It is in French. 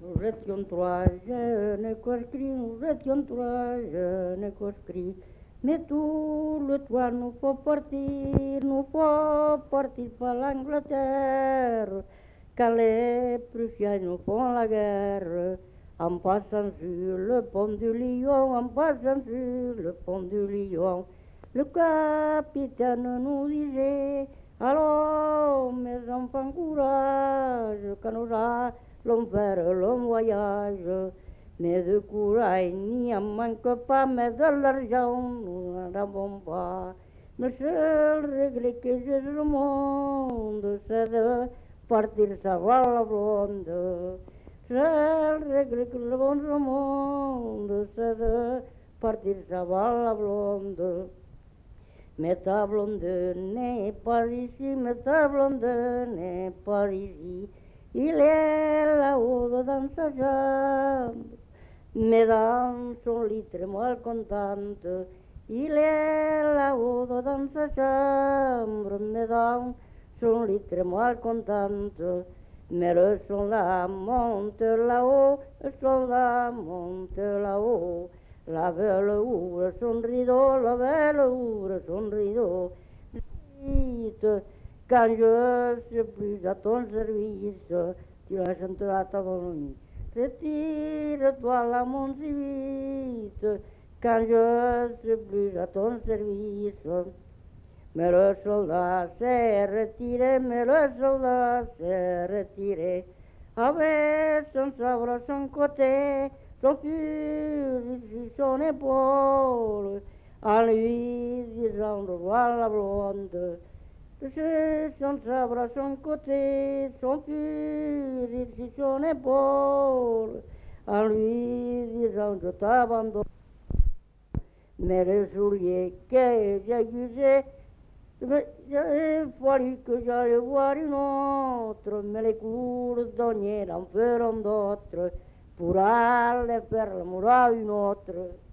Nous étions trois jeunes conscrits, nous étions trois jeunes conscrits. Mais tout le temps nous faut partir par l'Angleterre. Quand les Prussiens nous font la guerre, en passant sur le pont du Lion, en passant sur le pont du Lion, le capitaine nous disait, allons mes enfants, courage, quand nous allons faire le voyage. Mais de courage il n'y en manque pas, mais de l'argent nous n'en avons pas. Le seul regret que j'ai au monde, c'est de partir savoir la blonde. Seul regret que le bon au monde, c'est de partir savoir la blonde. Mais ta blonde n'est pas ici, mais ta blonde n'est pas ici. Il est là-haut dans sa chambre, mais dans son lit très mal contente. Il est là-haut dans sa chambre, mais dans son lit très mal contente. Mais le soldat monte là-haut, le soldat monte là-haut. La belle ouvre son rideau, la belle ouvre son rideau. Quand je suis plus à ton service, tu la chanteras ta bonne. Retire-toi là, mon si vite, quand je suis plus à ton service. Mais le soldat s'est retiré, mais le soldat s'est retiré, avec son sabre à son côté, son fusil sur son épaule, en lui disant de voir la blonde. C'est son sabre à son côté, son fusil sur son épaule, en lui disant je t'abandonne. Mais le soulier que j'ai usé, il a fallu que j'aille voir une autre, mais les cordonniers en feront d'autres pour aller faire l'amour à une autre.